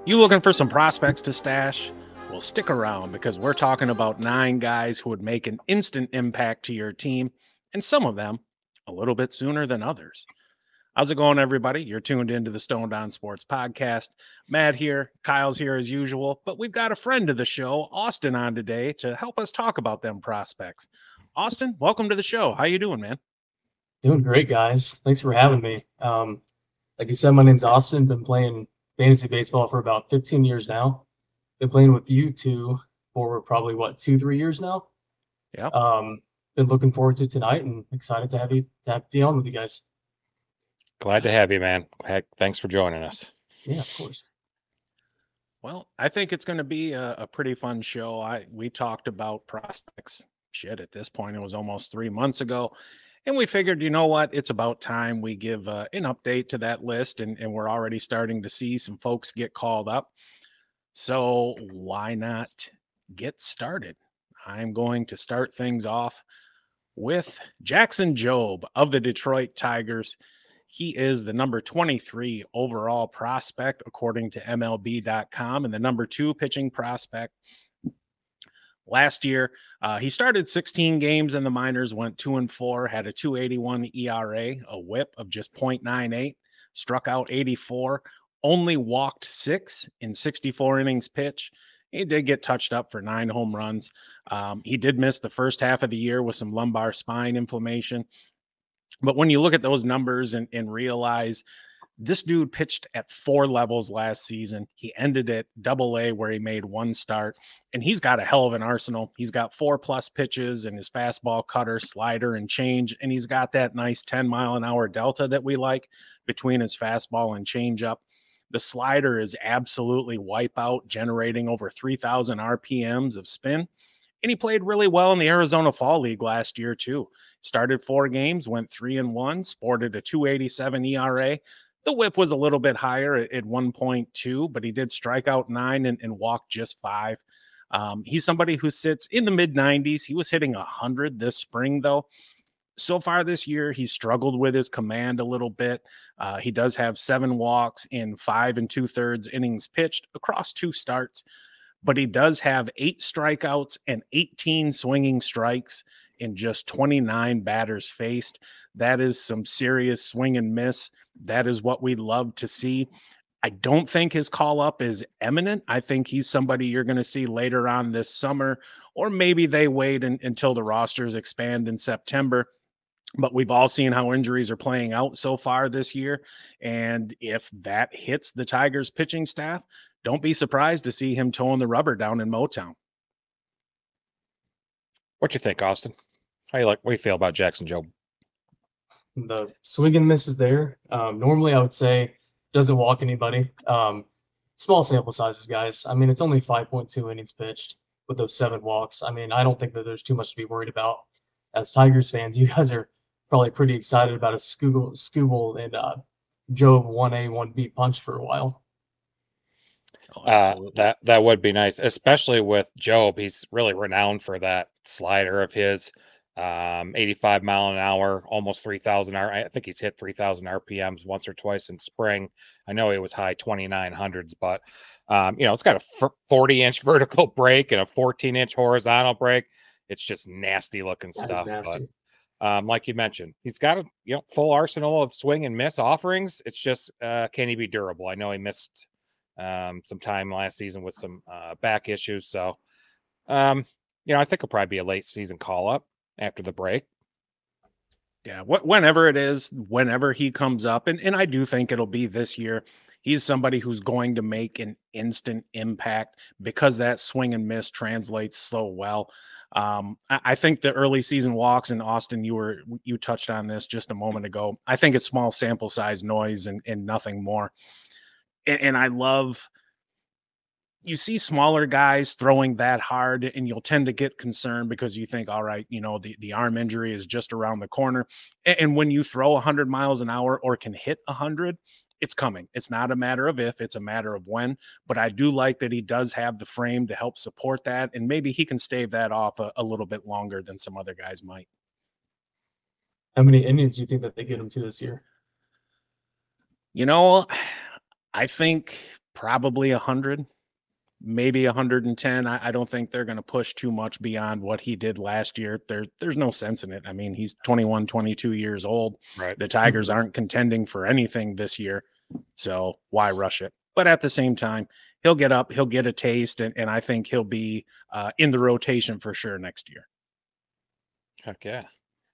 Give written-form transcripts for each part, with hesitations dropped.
You looking for some prospects to stash? Well, stick around because we're talking about 9 guys who would make an instant impact to your team, and some of them a little bit sooner than others. How's it going, everybody? You're tuned into the Stoned On Sports podcast. Matt here, Kyle's here as usual, but we've got a friend of the show, Austin, on today to help us talk about them prospects. Austin, welcome to the show. How you doing, man? Doing great, guys. Thanks for having me. Like you said, my name's Austin. Been playing fantasy baseball for about 15 years now. Been playing with you two for probably what 2, 3 years now. Yep. Been looking forward to tonight and excited to be on with you guys. Glad to have you, man. Thanks for joining us. Yeah, of course. Well, I think it's going to be a pretty fun show. We talked about prospects. Shit, at this point, it was almost 3 months ago, and we figured, you know what, it's about time we give an update to that list, and we're already starting to see some folks get called up. So why not get started? I'm going to start things off with Jackson Jobe of the Detroit Tigers. He is the number 23 overall prospect, according to MLB.com, and the number 2 pitching prospect. Last year, he started 16 games in the minors, went 2-4, had a 2.81 ERA, a whip of just 0.98, struck out 84, only walked 6 in 64 innings pitched. He did get touched up for 9 home runs. He did miss the first half of the year with some lumbar spine inflammation. But when you look at those numbers and realize this dude pitched at 4 levels last season, he ended at AA where he made 1 start, and he's got a hell of an arsenal. He's got 4+ pitches in his fastball, cutter, slider, and change, and he's got that nice 10-mile-an-hour delta that we like between his fastball and changeup. The slider is absolutely wipeout, generating over 3,000 RPMs of spin. And he played really well in the Arizona Fall League last year, too. Started 4 games, went 3-1, sported a 2.87 ERA. The whip was a little bit higher at 1.2, but he did strike out 9 and walk just 5. He's somebody who sits in the mid 90s. He was hitting 100 this spring, though. So far this year, he's struggled with his command a little bit. He does have 7 walks in 5 2/3 innings pitched across 2 starts, but he does have 8 strikeouts and 18 swinging strikes in just 29 batters faced. That is some serious swing and miss. That is what we love to see. I don't think his call up is imminent. I think he's somebody you're going to see later on this summer, or maybe they wait until the rosters expand in September. But we've all seen how injuries are playing out so far this year. And if that hits the Tigers pitching staff, don't be surprised to see him towing the rubber down in Motown. What you think, Austin? What do you feel about Jackson Jobe? The swing and miss is there. Normally, I would say doesn't walk anybody. Small sample sizes, guys. I mean, it's only 5.2 innings pitched with those 7 walks. I mean, I don't think that there's too much to be worried about. As Tigers fans, you guys are probably pretty excited about a Scooble and Jobe 1A 1B punch for a while. Oh, absolutely. That would be nice, especially with Jobe. He's really renowned for that slider of his, 85 mile an hour, almost 3,000 I think he's hit 3,000 RPMs once or twice in spring. I know it was high 2,900s, but it's got a 40-inch vertical break and a 14-inch horizontal break. It's just nasty looking That is stuff, but nasty. like you mentioned, he's got a full arsenal of swing and miss offerings. It's just can he be durable? I know he missed some time last season with some back issues, so I think it'll probably be a late season call up after the break. Yeah, whenever it is, whenever he comes up, and I do think it'll be this year. He's somebody who's going to make an instant impact because that swing and miss translates so well. I think the early season walks, in Austin, you touched on this just a moment ago. I think it's small sample size noise and nothing more. And I love, you see smaller guys throwing that hard and you'll tend to get concerned because you think, all right, the arm injury is just around the corner. And when you throw 100 miles an hour or can hit 100, it's coming. It's not a matter of if, it's a matter of when. But I do like that he does have the frame to help support that, and maybe he can stave that off a little bit longer than some other guys might. How many innings do you think that they get him to this year? You know, I think probably 100, maybe 110. I don't think they're going to push too much beyond what he did last year. There's no sense in it. I mean, he's 21, 22 years old. Right. The Tigers aren't contending for anything this year, so why rush it? But at the same time, he'll get up, he'll get a taste, and I think he'll be in the rotation for sure next year. Heck yeah.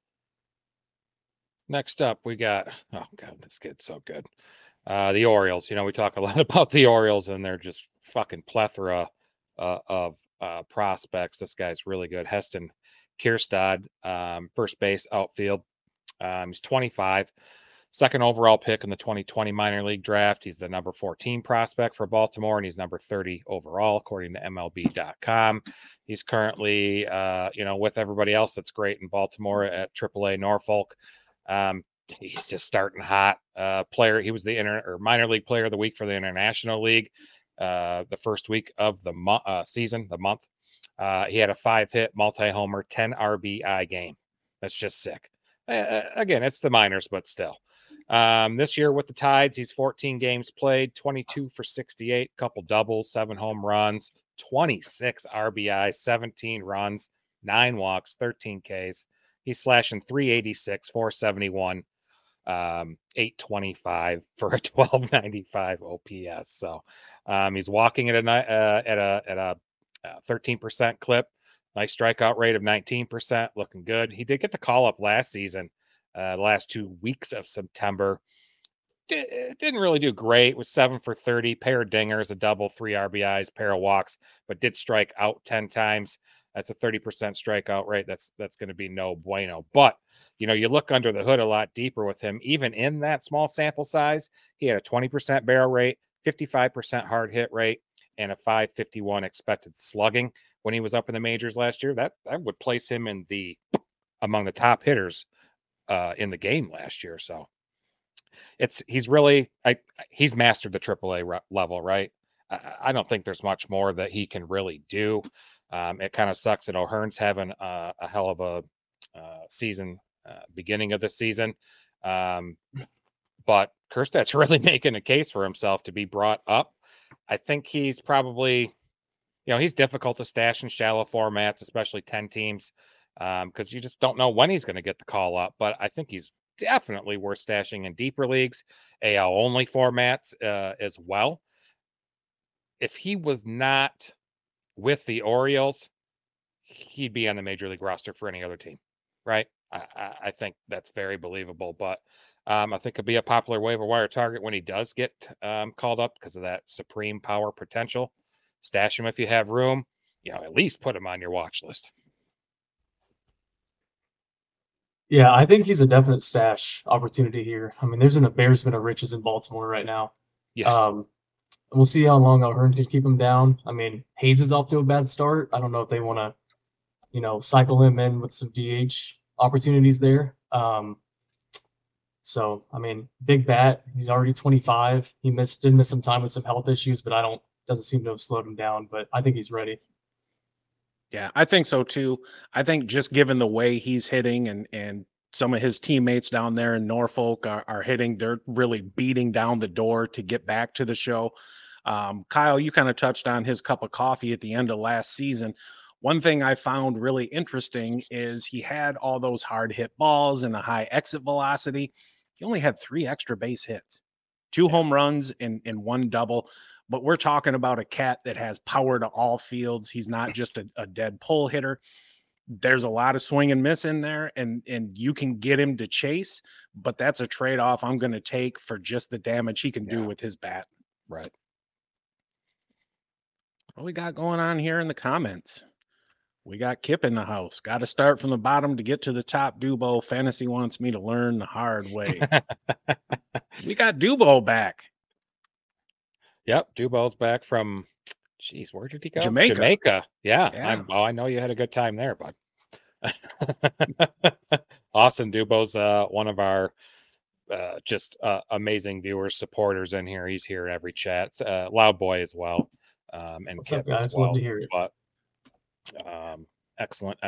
Next up, we got, oh God, this kid's so good. The Orioles. You know, we talk a lot about the Orioles, and they're just fucking plethora of prospects. This guy's really good. Heston Kierstad, first base, outfield. He's 25, second overall pick in the 2020 minor league draft. He's the number 14 prospect for Baltimore, and he's number 30 overall, according to MLB.com. He's currently, with everybody else that's great in Baltimore at AAA Norfolk. He's just starting hot. Player. He was the minor league player of the week for the International League. The first week of the month. He had a 5-hit multi-homer, 10 RBI game. That's just sick. Again, it's the minors, but still. This year with the Tides, he's 14 games played, 22 for 68, couple doubles, 7 home runs, 26 RBI, 17 runs, 9 walks, 13 Ks. He's slashing 386, 471, 825 for a 1295 OPS. So he's walking at a 13% clip. Nice strikeout rate of 19%, looking good. He did get the call up last season, the last 2 weeks of September. Didn't really do great. Was 7 for 30, pair of dingers, a double, 3 RBIs, pair of walks, but did strike out 10 times. That's a 30% strikeout rate. That's going to be no bueno. But, you look under the hood a lot deeper with him. Even in that small sample size, he had a 20% barrel rate, 55% hard hit rate, and a 551 expected slugging when he was up in the majors last year. That would place him among the top hitters in the game last year. So he's mastered the AAA level, right? I don't think there's much more that he can really do. It kind of sucks that O'Hearn's having a hell of a season, beginning of the season. But Kjerstad's really making a case for himself to be brought up. I think he's probably, he's difficult to stash in shallow formats, especially 10 teams, because you just don't know when he's going to get the call up. But I think he's definitely worth stashing in deeper leagues, AL only formats as well. If he was not with the Orioles, he'd be on the major league roster for any other team, right? I think that's very believable, but I think it'll be a popular waiver wire target when he does get called up because of that supreme power potential. Stash him if you have room. At least put him on your watch list. Yeah, I think he's a definite stash opportunity here. I mean, there's an embarrassment of riches in Baltimore right now. Yes. We'll see how long O'Hearn can keep him down. I mean, Hayes is off to a bad start. I don't know if they want to, cycle him in with some DH opportunities there. So, I mean, big bat. He's already 25. He did miss some time with some health issues, but doesn't seem to have slowed him down. But I think he's ready. Yeah, I think so too. I think just given the way he's hitting and some of his teammates down there in Norfolk are hitting, they're really beating down the door to get back to the show. Kyle, you kind of touched on his cup of coffee at the end of last season. One thing I found really interesting is he had all those hard hit balls and a high exit velocity. He only had 3 extra base hits, 2 home runs and 1 double. But we're talking about a cat that has power to all fields. He's not just a dead pull hitter. There's a lot of swing and miss in there, and you can get him to chase, but that's a trade-off I'm going to take for just the damage he can do with his bat. Right. What we got going on here in the comments? We got Kip in the house. Got to start from the bottom to get to the top. Dubo Fantasy wants me to learn the hard way. We got Dubo back. Yep, Dubo's back from, where did he go? Jamaica. Yeah. I know you had a good time there, bud. Austin Dubo's one of our just amazing viewers, supporters in here. He's here in every chat. Loud Boy as well. And What's Kip up, guys? as well. Love to hear it. But excellent.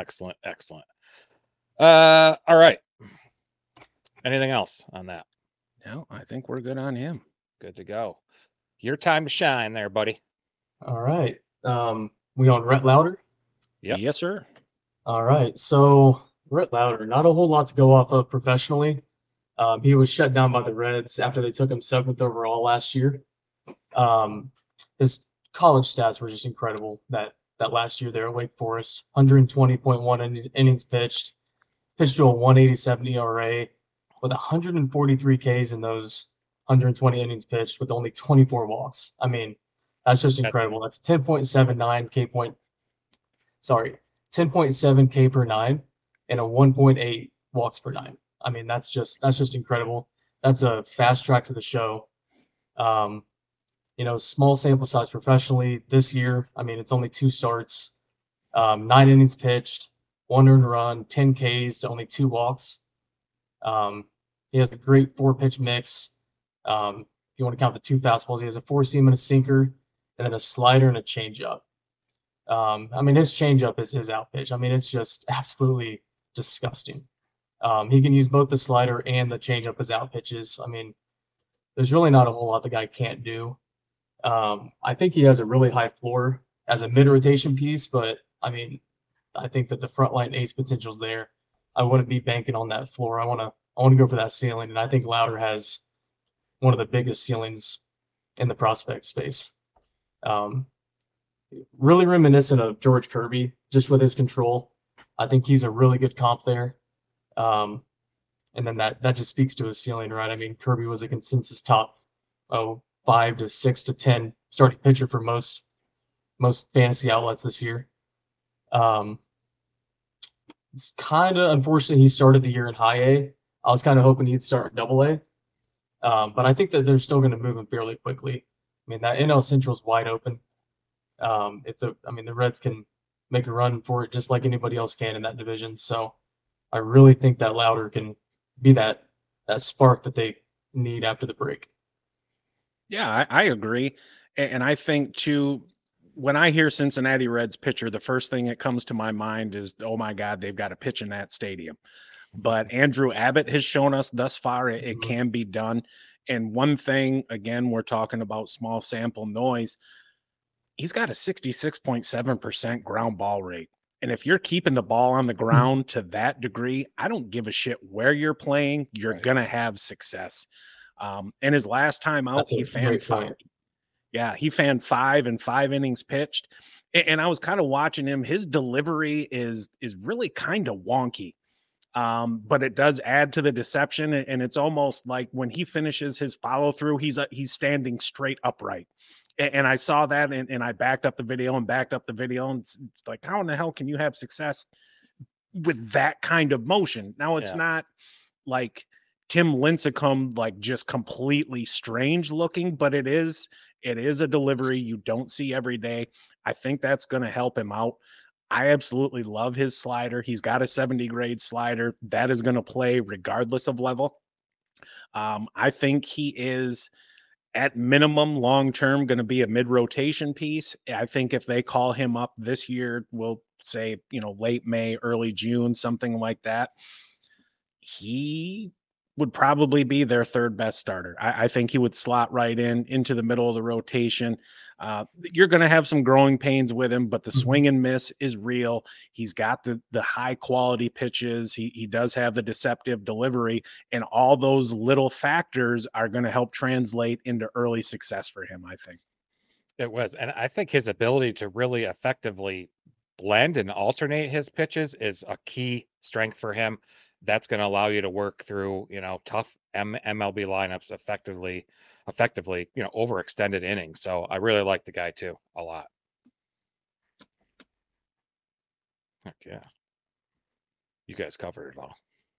All right. Anything else on that? No, I think we're good on him. Good to go. Your time to shine there, buddy. All right. We on Rhett Lauder? Yep. Yes, sir. All right. So Rhett Lauder, not a whole lot to go off of professionally. He was shut down by the Reds after they took him 7th overall last year. His college stats were just incredible that last year there at Wake Forest. 120.1 innings pitched to a 187 ERA with 143 Ks in those 120 innings pitched with only 24 walks. I mean, that's just incredible. That's 10.79 K point. Sorry, 10.7 K per nine and a 1.8 walks per nine. I mean, that's just incredible. That's a fast track to the show. Small sample size professionally this year. I mean, it's only 2 starts, 9 innings pitched, 1 earned run, 10 Ks to only 2 walks. He has a great 4-pitch mix. If you want to count the 2 fastballs, he has a 4-seam and a sinker, and then a slider and a changeup. I mean, his changeup is his out pitch. I mean, it's just absolutely disgusting. He can use both the slider and the changeup as out pitches. I mean, there's really not a whole lot the guy can't do. I think he has a really high floor as a mid-rotation piece, but I mean, I think that the frontline ace potential's there. I wouldn't be banking on that floor. I want to go for that ceiling, and I think Lauder has one of the biggest ceilings in the prospect space. Really reminiscent of George Kirby, just with his control. I think he's a really good comp there. And then that just speaks to his ceiling, right? I mean, Kirby was a consensus top 5 to 6 to 10 starting pitcher for most fantasy outlets this year. It's kind of unfortunate he started the year in high A. I was kind of hoping he'd start in double A. But I think that they're still going to move him fairly quickly. I mean, that NL Central's wide open. The Reds can make a run for it just like anybody else can in that division. So I really think that Lauder can be that spark that they need after the break. Yeah, I agree. And I think too, when I hear Cincinnati Reds pitcher, the first thing that comes to my mind is, oh my God, they've got to pitch in that stadium. But Andrew Abbott has shown us thus far it can be done. And one thing, again, we're talking about small sample noise. He's got a 66.7% ground ball rate. And if you're keeping the ball on the ground to that degree, I don't give a shit where you're playing. You're going to have success. And his last time out, he fanned 5. Yeah, he fanned 5 in 5 innings pitched. And I was kind of watching him. His delivery is really kind of wonky. But it does add to the deception. And it's almost like when he finishes his follow through, he's standing straight upright. And I saw that and I backed up the video. And it's like, how in the hell can you have success with that kind of motion? Now, it's not like Tim Lincecum, like just completely strange looking, but it is a delivery you don't see every day. I think that's going to help him out. I absolutely love his slider. He's got a 70 grade slider that is going to play regardless of level. I think he is at minimum long-term going to be a mid-rotation piece. I think if they call him up this year, we'll say, late May, early June, something like that, he would probably be their 3rd best starter. I think he would slot right into the middle of the rotation. You're going to have some growing pains with him, but the swing and miss is real. He's got the high quality pitches. He does have the deceptive delivery, and all those little factors are going to help translate into early success for him, I think. It was. And I think his ability to really effectively blend and alternate his pitches is a key strength for him. That's going to allow you to work through, tough MLB lineups effectively, over extended innings. So I really like the guy too, a lot. Heck yeah. You guys covered it all.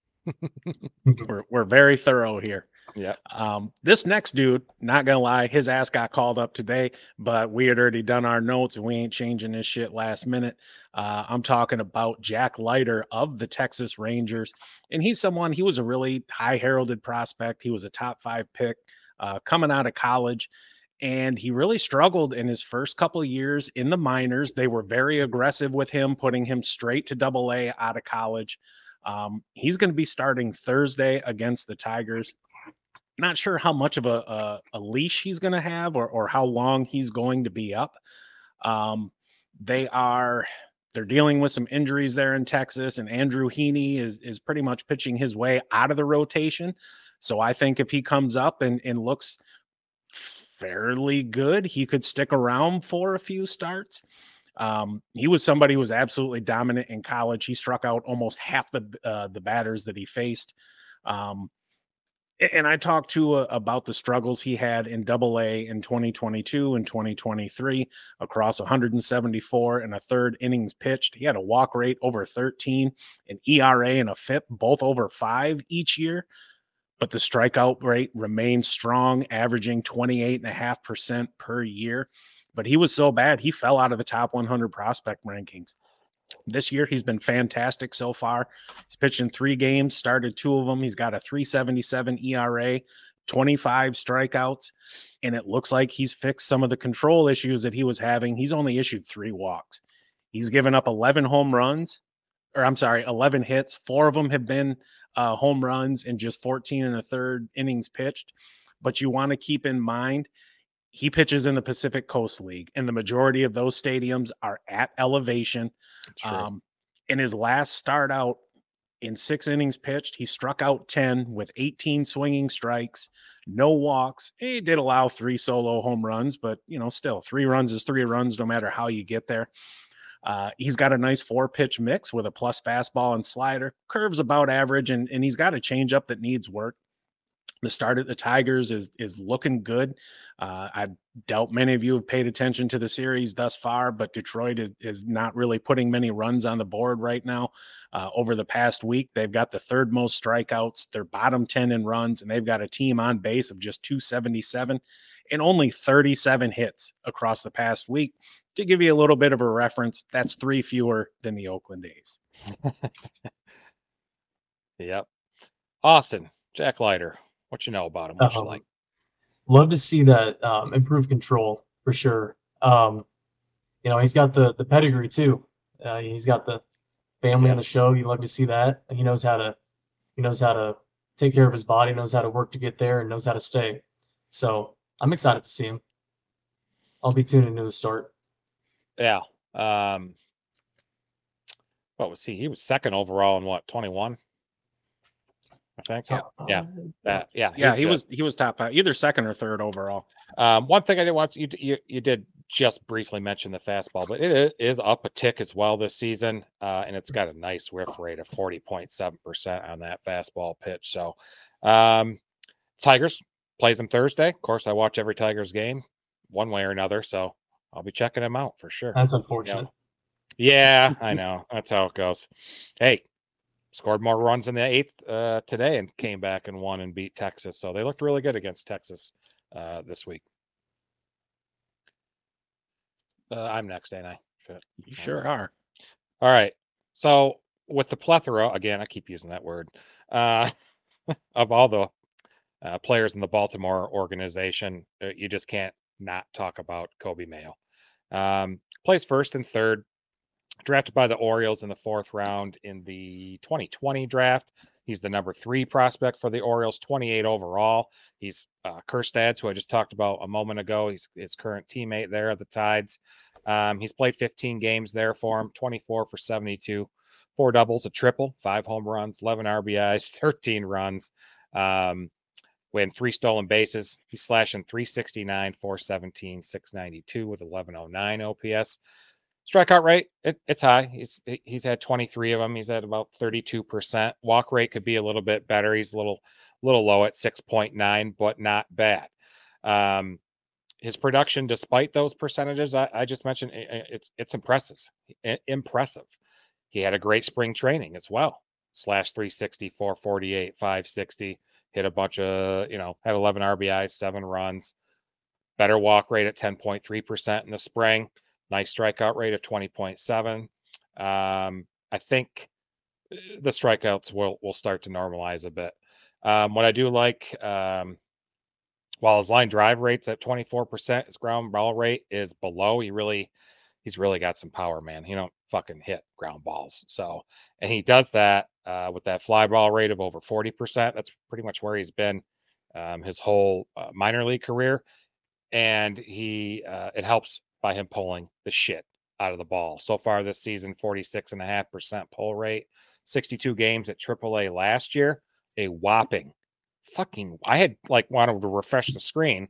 We're very thorough here. Yeah. This next dude, not gonna lie, his ass got called up today, but we had already done our notes and we ain't changing this shit last minute. I'm talking about Jack Leiter of the Texas Rangers. And he was a really high heralded prospect. He was a top 5 pick coming out of college. And he really struggled in his first couple of years in the minors. They were very aggressive with him, putting him straight to AA out of college. He's going to be starting Thursday against the Tigers. Not sure how much of a leash he's going to have, or how long he's going to be up. Um, they're dealing with some injuries there in Texas, and Andrew Heaney is pretty much pitching his way out of the rotation. So I think if he comes up and looks fairly good, he could stick around for a few starts. He was somebody who was absolutely dominant in college. He struck out almost half the batters that he faced. Um, and I talked to about the struggles he had in Double A in 2022 and 2023 across 174 and a third innings pitched. He had a walk rate over 13, an ERA and a FIP both over 5 each year, but the strikeout rate remained strong, averaging 28.5% per year. But he was so bad, he fell out of the top 100 prospect rankings. This year, he's been fantastic so far. He's pitched in 3 games, started 2 of them. He's got a 3.77 ERA, 25 strikeouts, and it looks like he's fixed some of the control issues that he was having. He's only issued 3 walks. He's given up 11 home runs, or I'm sorry, 11 hits. 4 of them have been home runs in just 14 and a third innings pitched. But you want to keep in mind, he pitches in the Pacific Coast League, and the majority of those stadiums are at elevation. In his last start out, in 6 innings pitched, he struck out 10 with 18 swinging strikes, no walks. He did allow 3 solo home runs, but still 3 runs is 3 runs no matter how you get there. He's got a nice 4-pitch mix with a plus fastball and slider. Curve's about average, and he's got a changeup that needs work. The start at the Tigers is looking good. I doubt many of you have paid attention to the series thus far, but Detroit is not really putting many runs on the board right now. Over the past week, they've got the 3rd most strikeouts. They're bottom 10 in runs, and they've got a team on base of just 277 and only 37 hits across the past week. To give you a little bit of a reference, that's 3 fewer than the Oakland A's. Yep. Austin, Jack Leiter. What you know about him? What you like? Love to see that improved control for sure. He's got the pedigree too. He's got the family on the show. You love to see that. He knows how to take care of his body, knows how to work to get there, and knows how to stay. So I'm excited to see him. I'll be tuning into the start. Yeah. What was he? He was 2nd overall in 21. I think. He was top, either 2nd or 3rd overall. One thing I didn't watch, you did just briefly mention the fastball, but it is up a tick as well this season, and it's got a nice whiff rate of 40.7% on that fastball pitch. So, Tigers plays them Thursday. Of course, I watch every Tigers game, one way or another, so I'll be checking them out for sure. That's unfortunate. Yeah, I know. That's how it goes. Hey, scored more runs in the 8th today and came back and won and beat Texas. So they looked really good against Texas this week. I'm next, ain't I? Shit. You sure are. All right. So with the plethora, again, I keep using that word, of all the players in the Baltimore organization, you just can't not talk about Coby Mayo. Plays 1st and 3rd. Drafted by the Orioles in the 4th round in the 2020 draft. He's the number 3 prospect for the Orioles, 28 overall. He's Kjerstad, who I just talked about a moment ago. He's his current teammate there at the Tides. He's played 15 games there for him, 24 for 72, 4 doubles, a triple, 5 home runs, 11 RBIs, 13 runs, with 3 stolen bases. He's slashing 369, 417, 692 with 1109 OPS. Strikeout rate, it's high. He's had 23 of them. He's at about 32%. Walk rate could be a little bit better. He's a little low at 6.9, but not bad. His production, despite those percentages I just mentioned, it's impressive. Impressive. He had a great spring training as well. Slash 360, 448, 560. Hit a bunch of, had 11 RBIs, 7 runs. Better walk rate at 10.3% in the spring. Nice strikeout rate of 20.7. I think the strikeouts will start to normalize a bit. What I do like, while his line drive rate's at 24%, his ground ball rate is below. He's really got some power, man. He don't fucking hit ground balls. So, and he does that with that fly ball rate of over 40%. That's pretty much where he's been his whole minor league career. And it helps by him pulling the shit out of the ball. So far this season, 46.5% pull rate, 62 games at AAA last year, a whopping I had like wanted to refresh the screen,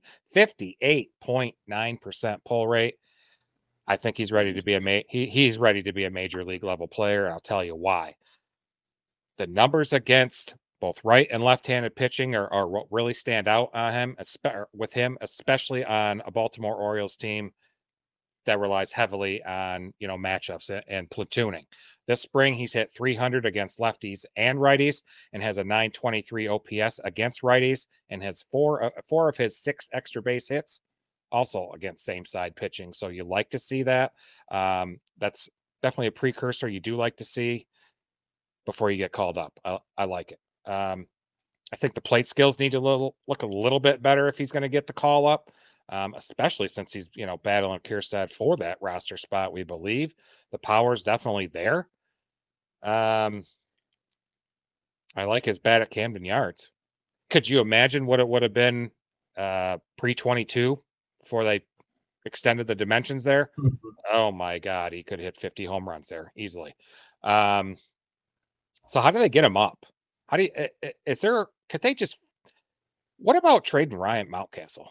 58.9% pull rate. I think he's ready to be he's ready to be a major league level player, and I'll tell you why. The numbers against both right and left-handed pitching are what really stand out on him, especially on a Baltimore Orioles team that relies heavily on matchups and platooning. This spring, he's hit 300 against lefties and righties, and has a 923 OPS against righties, and has four of his 6 extra base hits also against same side pitching. So you like to see that. That's definitely a precursor you do like to see before you get called up. I like it. I think the plate skills need to look a little bit better if he's going to get the call up, especially since he's battling Kierstad for that roster spot. We believe the power is definitely there. I like his bat at Camden Yards. Could you imagine what it would have been pre-22 before they extended the dimensions there? Oh my God, he could hit 50 home runs there easily. So how do they get him up? How do you, what about trading Ryan Mountcastle?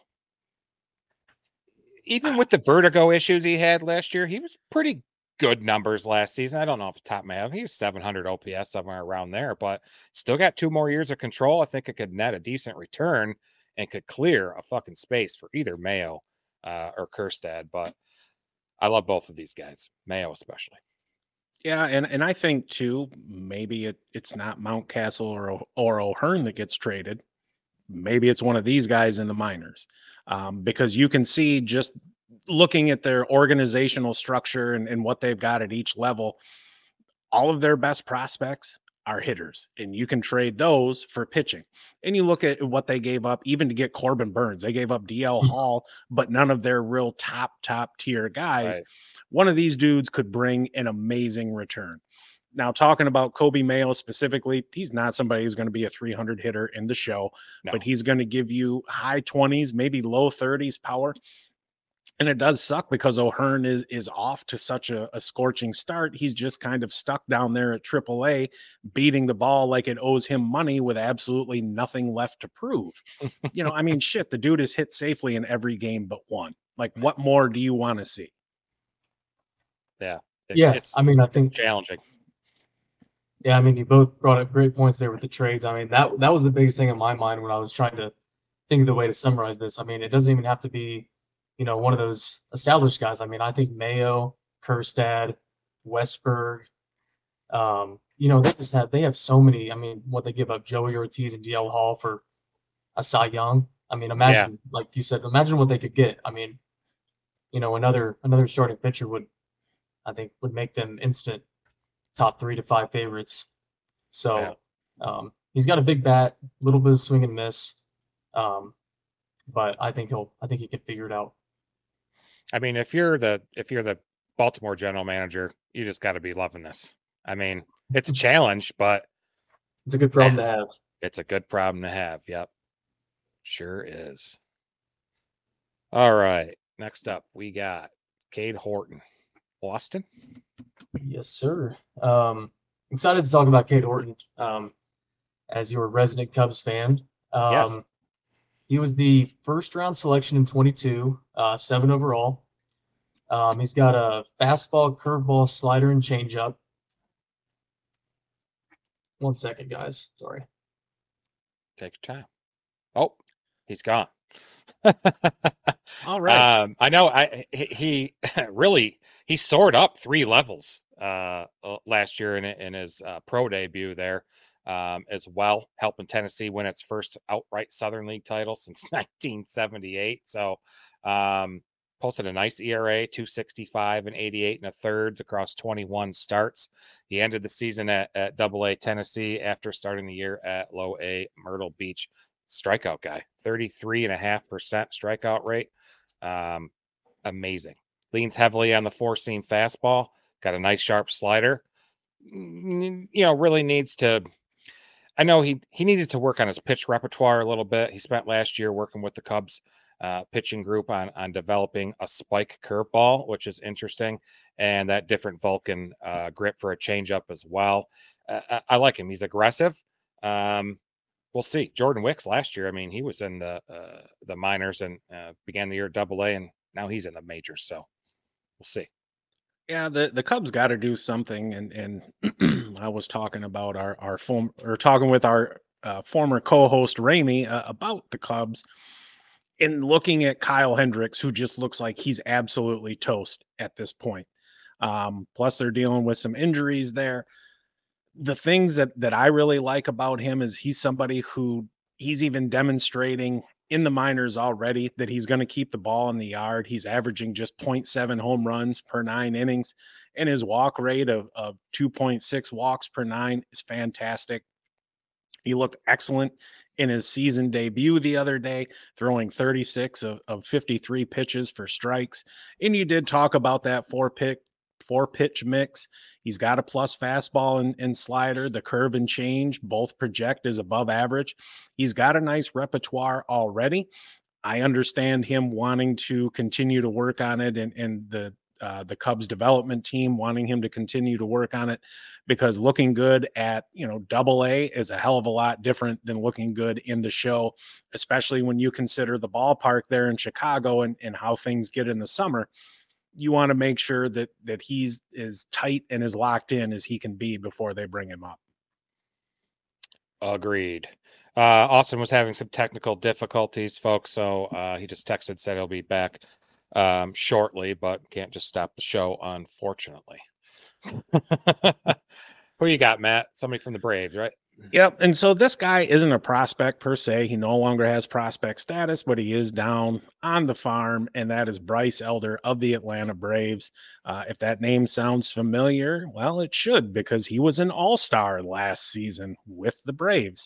Even with the vertigo issues he had last year, he was pretty good numbers last season. I don't know off the top of my head. He was 700 OPS, somewhere around there, but still got 2 more years of control. I think it could net a decent return and could clear a fucking space for either Mayo or Kjerstad. But I love both of these guys, Mayo especially. Yeah, and I think too, maybe it's not Mountcastle or O'Hearn that gets traded. Maybe it's one of these guys in the minors, because you can see just looking at their organizational structure and what they've got at each level, all of their best prospects are hitters, and you can trade those for pitching. And you look at what they gave up, even to get Corbin Burns. They gave up DL Hall, but none of their real top tier guys. Right. One of these dudes could bring an amazing return. Now, talking about Kobe Mayo specifically, he's not somebody who's going to be a 300 hitter in the show, No. but he's going to give you high 20s, maybe low 30s power. And it does suck because O'Hearn is off to such a scorching start. He's just kind of stuck down there at AAA, beating the ball like it owes him money with absolutely nothing left to prove. I mean, shit, the dude has hit safely in every game but one. Like, what more do you want to see? Yeah. I mean, I think challenging. Yeah, I mean, you both brought up great points there with the trades. I mean, that was the biggest thing in my mind when I was trying to think of the way to summarize this. I mean, it doesn't even have to be, one of those established guys. I mean, I think Mayo, Kjerstad, Westberg, they have so many. I mean, what they give up, Joey Ortiz and DL Hall for a Cy Young. I mean, imagine, like you said, imagine what they could get. I mean, another starting pitcher would make them instant top 3 to 5 favorites. So he's got a big bat, a little bit of swing and miss, but I think he can figure it out. I mean, if you're the Baltimore general manager, you just got to be loving this. I mean, it's a challenge, but it's a good problem to have. It's a good problem to have. Yep, sure is. All right, next up we got Cade Horton, Boston. Yes, sir. Excited to talk about Cade Horton. As your resident Cubs fan, yes. He was the first round selection in 22, 7 overall. He's got a fastball, curveball, slider, and changeup. 1 second, guys. Sorry. Take your time. Oh, he's gone. All right. I know. He really soared up 3 levels last year in his pro debut there. As well, helping Tennessee win its first outright Southern League title since 1978. So, posted a nice ERA, 2.65 and 88 1/3 across 21 starts. He ended the season at Double-A Tennessee after starting the year at Low-A Myrtle Beach. Strikeout guy, 33.5% strikeout rate. Amazing. Leans heavily on the 4-seam fastball. Got a nice sharp slider. Really needs to. I know he needed to work on his pitch repertoire a little bit. He spent last year working with the Cubs pitching group on developing a spike curveball, which is interesting, and that different Vulcan grip for a changeup as well. I like him. He's aggressive. Um, we'll see. Jordan Wicks last year, I mean, he was in the minors and began the year at Double A, and now he's in the majors. So we'll see. Yeah, the Cubs got to do something, and I was talking about our form or talking with our former co-host Ramey about the Cubs and looking at Kyle Hendricks, who just looks like he's absolutely toast at this point. Plus, they're dealing with some injuries there. The things that I really like about him is he's somebody who he's even demonstrating in the minors already that he's going to keep the ball in the yard. He's averaging just zero point 0.7 home runs per 9 innings, and his walk rate of 2.6 walks per 9 is fantastic. He looked excellent in his season debut the other day, throwing 36 of 53 pitches for strikes. And you did talk about that four pitch mix. He's got a plus fastball and slider. The curve and change both project as above average. He's got a nice repertoire already. I understand him wanting to continue to work on it, and the Cubs development team wanting him to continue to work on it, because looking good at Double A is a hell of a lot different than looking good in the show, especially when you consider the ballpark there in Chicago and how things get in the summer. You want to make sure that he's as tight and as locked in as he can be before they bring him up. Agreed. Austin was having some technical difficulties, folks. So he just texted, said he'll be back shortly, but can't just stop the show, unfortunately. Who you got, Matt? Somebody from the Braves, right? Yep. And so this guy isn't a prospect per se. He no longer has prospect status, but he is down on the farm, and that is Bryce Elder of the Atlanta Braves. If that name sounds familiar, well, it should, because he was an all-star last season with the Braves.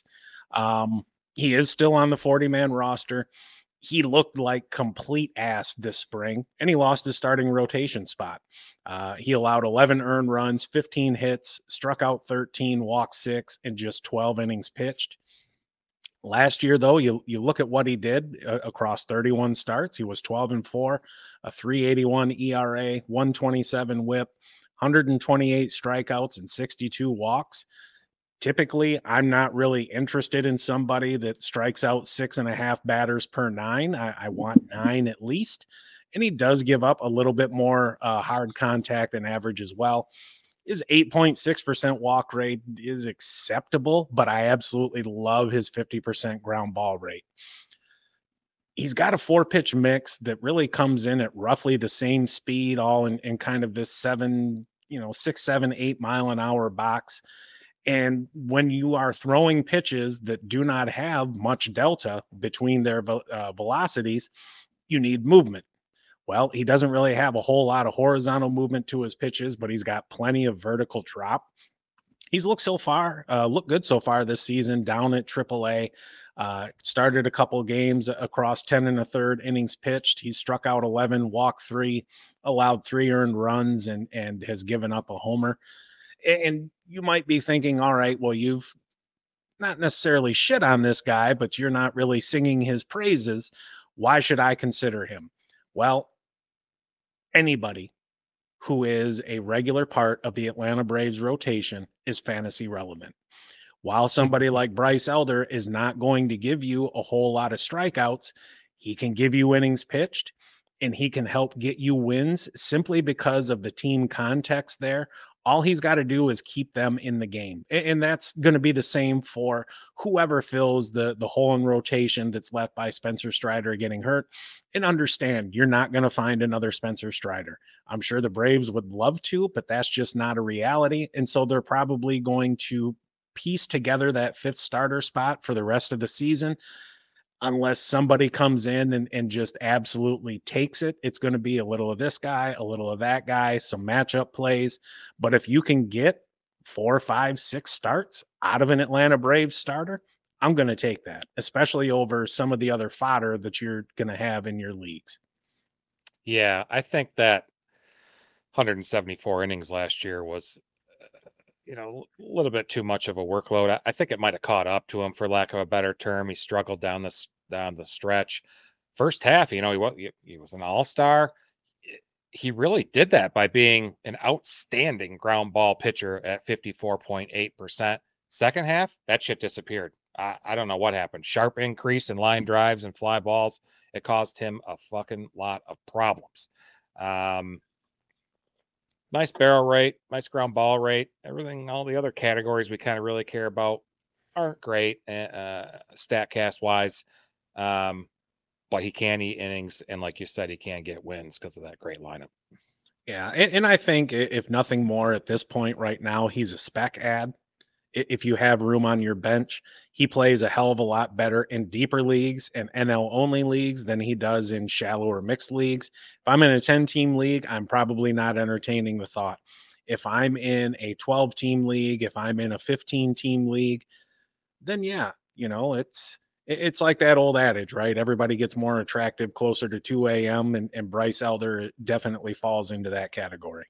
He is still on the 40-man roster. He looked like complete ass this spring, and he lost his starting rotation spot. He allowed 11 earned runs, 15 hits, struck out 13, walked 6, and just 12 innings pitched. Last year, though, you look at what he did across 31 starts. He was 12-4, a 3.81 ERA, 127 WHIP, 128 strikeouts, and 62 walks. Typically, I'm not really interested in somebody that strikes out 6.5 batters per 9. I want 9 at least. And he does give up a little bit more hard contact than average as well. His 8.6% walk rate is acceptable, but I absolutely love his 50% ground ball rate. He's got a 4-pitch mix that really comes in at roughly the same speed, all in kind of this 6, 7, 8 mile an hour box. And when you are throwing pitches that do not have much delta between their velocities, you need movement. Well, he doesn't really have a whole lot of horizontal movement to his pitches, but he's got plenty of vertical drop. He's looked good so far this season down at AAA. Started a couple games across 10 1/3 innings pitched. He struck out 11, walked 3, allowed 3 earned runs, and has given up a homer. And you might be thinking, all right, well, you've not necessarily shit on this guy, but you're not really singing his praises. Why should I consider him? Well, anybody who is a regular part of the Atlanta Braves rotation is fantasy relevant. While somebody like Bryce Elder is not going to give you a whole lot of strikeouts, he can give you innings pitched, and he can help get you wins simply because of the team context there. All he's got to do is keep them in the game. And that's going to be the same for whoever fills the hole in rotation that's left by Spencer Strider getting hurt. And understand, you're not going to find another Spencer Strider. I'm sure the Braves would love to, but that's just not a reality. And so they're probably going to piece together that 5th starter spot for the rest of the season. Unless somebody comes in and just absolutely takes it, it's going to be a little of this guy, a little of that guy, some matchup plays. But if you can get 4, 5, 6 starts out of an Atlanta Braves starter, I'm going to take that, especially over some of the other fodder that you're going to have in your leagues. Yeah, I think that 174 innings last year was a little bit too much of a workload. I think it might have caught up to him, for lack of a better term. He struggled down the stretch. First half, he was an all-star. He really did that by being an outstanding ground ball pitcher at 54.8%. Second half, that shit disappeared. I don't know what happened. Sharp increase in line drives and fly balls. It caused him a fucking lot of problems. Nice barrel rate, nice ground ball rate. Everything, all the other categories we kind of really care about aren't great, StatCast wise. But he can eat innings, and like you said, he can get wins because of that great lineup. Yeah, and I think if nothing more at this point right now, he's a spec ad. If you have room on your bench, he plays a hell of a lot better in deeper leagues and NL only leagues than he does in shallow or mixed leagues. If I'm in a 10-team league, I'm probably not entertaining the thought. If I'm in a 12-team league, if I'm in a 15-team league, then yeah, it's like that old adage, right? Everybody gets more attractive closer to 2 a.m. And Bryce Elder definitely falls into that category.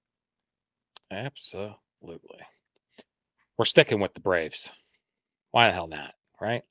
Absolutely. We're sticking with the Braves. Why the hell not? Right.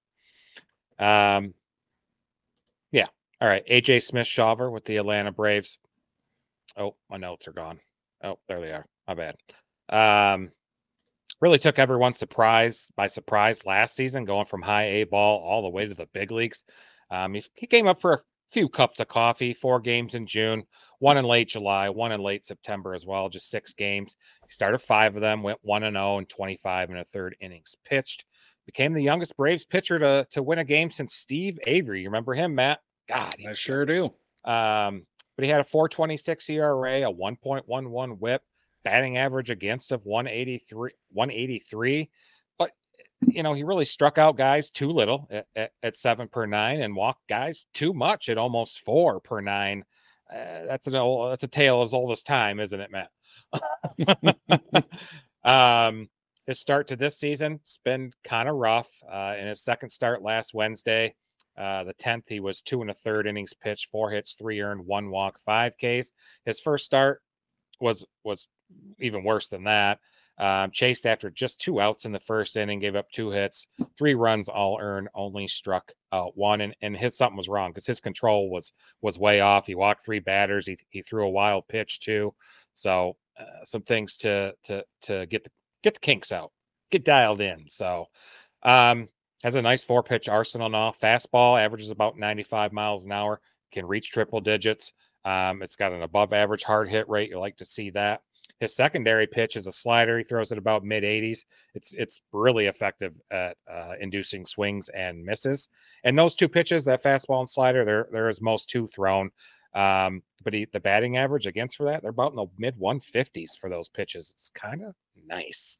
Yeah. All right. AJ Smith-Shawver with the Atlanta Braves. Oh, my notes are gone. Oh, there they are. My bad. Really took everyone by surprise last season, going from high A ball all the way to the big leagues. He came up for a few cups of coffee, 4 games in June, 1 in late July, 1 in late September as well, just 6 games. He started 5 of them, went 1-0 and 25 and a third innings pitched. Became the youngest Braves pitcher to win a game since Steve Avery. You remember him, Matt? God, I sure do. But he had a 4.26 ERA, a 1.11 WHIP, batting average against of 183. But he really struck out guys too little at 7 per 9 and walked guys too much at almost 4 per 9. That's a tale as old as time, isn't it, Matt? His start to this season has been kind of rough. In his second start last Wednesday, the 10th, he was 2 1/3 innings pitched, 4 hits, 3 earned, 1 walk, 5 Ks. His first start was even worse than that. Chased after just 2 outs in the first inning, gave up 2 hits, 3 runs, all earned, only struck out 1. And something was wrong because his control was way off. He walked 3 batters. He threw a wild pitch too. So some things to get the kinks out, get dialed in. So has a nice 4-pitch arsenal now. Fastball averages about 95 miles an hour, can reach triple digits. It's got an above average hard hit rate. You like to see that. His secondary pitch is a slider. He throws it about mid 80s. It's really effective at inducing swings and misses. And those 2 pitches, that fastball and slider, they're his most 2 thrown. But the batting average against for that, they're about in the mid 150s for those pitches. It's kind of nice.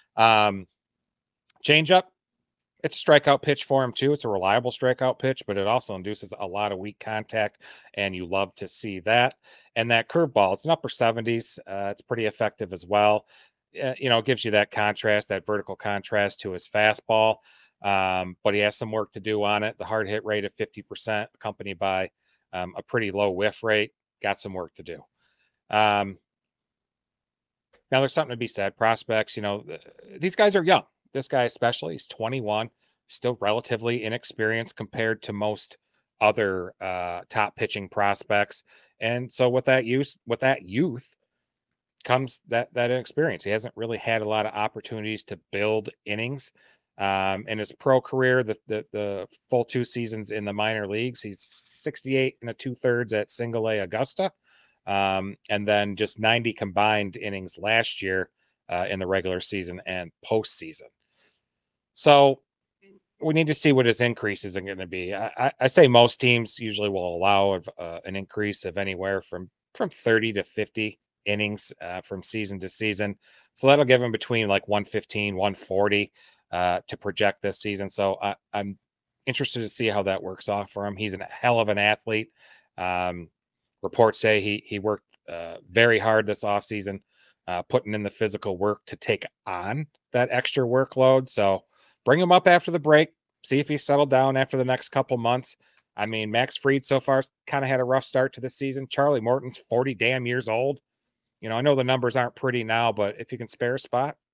Change up. It's a strikeout pitch for him too. It's a reliable strikeout pitch, but it also induces a lot of weak contact, and you love to see that. And that curveball, it's an upper 70s. It's pretty effective as well. It gives you that contrast, that vertical contrast to his fastball. But he has some work to do on it. The hard hit rate of 50%, accompanied by a pretty low whiff rate, got some work to do. Now there's something to be said. Prospects, these guys are young. This guy especially, he's 21, still relatively inexperienced compared to most other top pitching prospects. And so with that youth comes that inexperience. He hasn't really had a lot of opportunities to build innings. In his pro career, the full 2 seasons in the minor leagues, he's 68 and 2/3 at Single A Augusta. And then just 90 combined innings last year in the regular season and postseason. So we need to see what his increases are going to be. I say most teams usually will allow an increase of anywhere from 30 to 50 innings from season to season. So that'll give him between like 115, 140 to project this season. So I'm interested to see how that works off for him. He's a hell of an athlete. Reports say he worked very hard this offseason, putting in the physical work to take on that extra workload. So bring him up after the break, see if he's settled down after the next couple months. I mean, Max Fried so far kind of had a rough start to the season. Charlie Morton's 40 damn years old. I know the numbers aren't pretty now, but if you can spare a spot,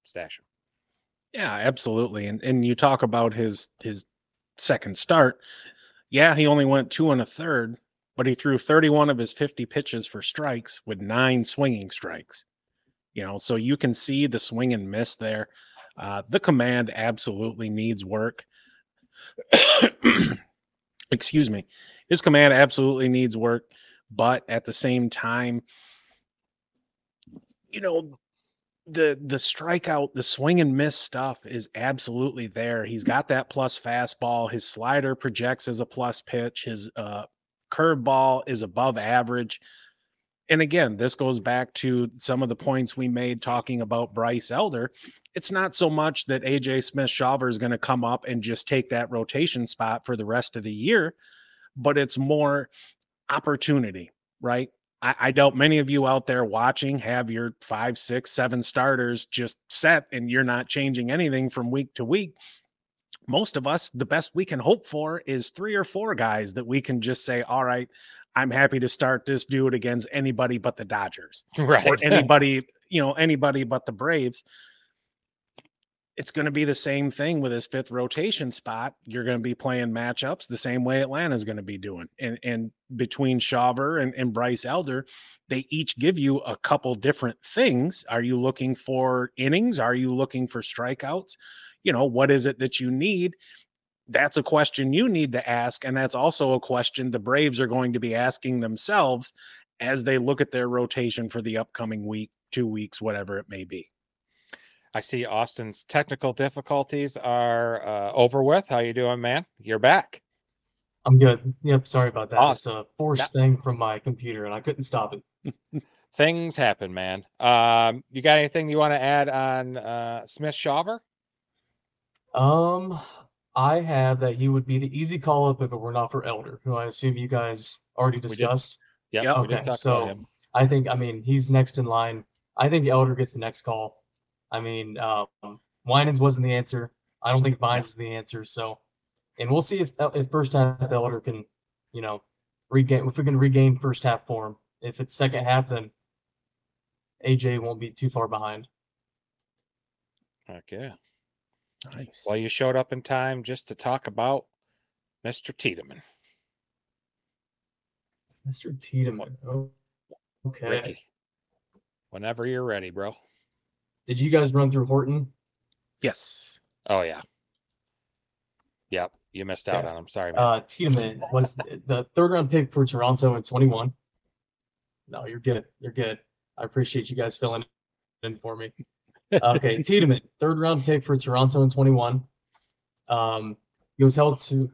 stash him. Yeah, absolutely. And you talk about his second start. Yeah, he only went 2 1/3, but he threw 31 of his 50 pitches for strikes with 9 swinging strikes. So you can see the swing and miss there. The command absolutely needs work. Excuse me. His command absolutely needs work, but at the same time, you know, the strikeout, the swing and miss stuff is absolutely there. He's got that plus fastball. His slider projects as a plus pitch. His curveball is above average. And again, this goes back to some of the points we made talking about Bryce Elder. It's not so much that AJ Smith-Shawver is going to come up and just take that rotation spot for the rest of the year, but it's more opportunity, right? I doubt many of you out there watching have your 5, 6, 7 starters just set and you're not changing anything from week to week. Most of us, the best we can hope for is 3 or 4 guys that we can just say, all right, I'm happy to start this dude against anybody but the Dodgers Right. or anybody but the Braves. It's going to be the same thing with his 5th rotation spot. You're going to be playing matchups the same way Atlanta's going to be doing. And between Shawver and Bryce Elder, they each give you a couple different things. Are you looking for innings? Are you looking for strikeouts? What is it that you need? That's a question you need to ask. And that's also a question the Braves are going to be asking themselves as they look at their rotation for the upcoming week, 2 weeks, whatever it may be. I see Austin's technical difficulties are over with. How you doing, man? You're back. I'm good. Yep, sorry about that. Awesome. It's a forced thing from my computer, and I couldn't stop it. Things happen, man. You got anything you want to add on Smith-Shawver? I have that he would be the easy call up if it were not for Elder, who I assume you guys already discussed. Yep, Yep. we did Okay, talk so about him. I think, he's next in line. I think Elder gets the next call. Winans wasn't the answer. I don't think Vines is the answer. So, and we'll see if first half Elder can, regain, if we can regain first half form. If it's second half, then AJ won't be too far behind. Okay. Nice. Well, you showed up in time just to talk about Mr. Tiedemann. Mr. Tiedemann. Oh, okay. Ricky, whenever you're ready, bro. Did you guys run through Horton? Yes. Oh, yeah. Yep, you missed out on him. Sorry, man. Tiedemann was the 3rd round pick for Toronto in 21. No, you're good. You're good. I appreciate you guys filling in for me. Okay, Tiedemann, 3rd round pick for Toronto in 21. He was held to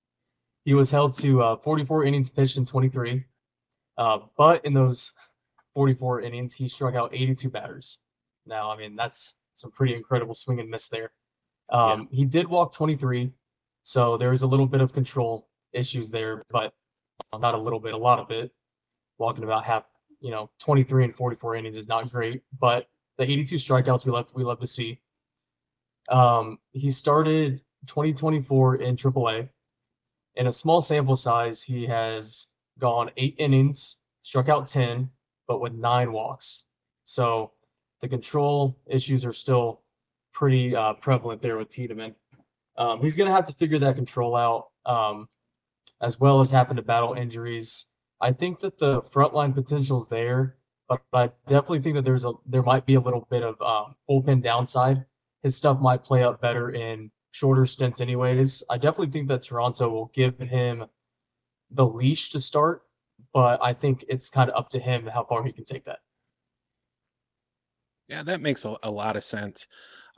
44 innings pitched in 23. But in those 44 innings, he struck out 82 batters. Now, that's some pretty incredible swing and miss there. He did walk 23, so there was a little bit of control issues there, but not a little bit, a lot of it. Walking about half, 23 and 44 innings is not great, but the 82 strikeouts we love to see. He started 2024 in AAA. In a small sample size, he has gone 8 innings, struck out 10, but with 9 walks. So the control issues are still pretty prevalent there with Tiedemann. He's going to have to figure that control out, as well as happen to battle injuries. I think that the frontline potential is there, but I definitely think that there might be a little bit of bullpen downside. His stuff might play up better in shorter stints anyways. I definitely think that Toronto will give him the leash to start, but I think it's kind of up to him how far he can take that. Yeah, that makes a lot of sense.